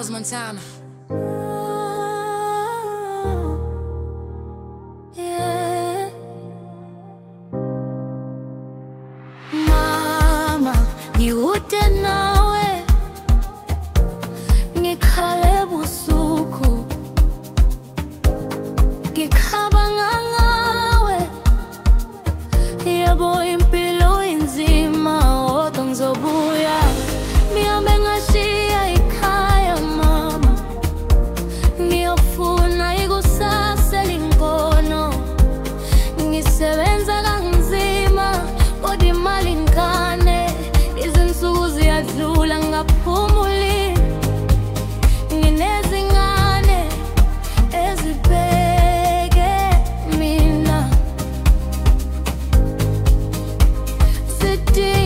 Carlos Montana. Yeah. Mama, ngiude nawe ngikhale busuku ngikhabanga ngawe yebo impilo inzima kodwa ngizobuya ngihambe ngashiya ikhaya mama ngiyofuna ikusasa elingono ngisebenza kanzima kodwa imali ngane izinsuku ziyadlula ngaphumuli nginezingane ezibheke mina sidinga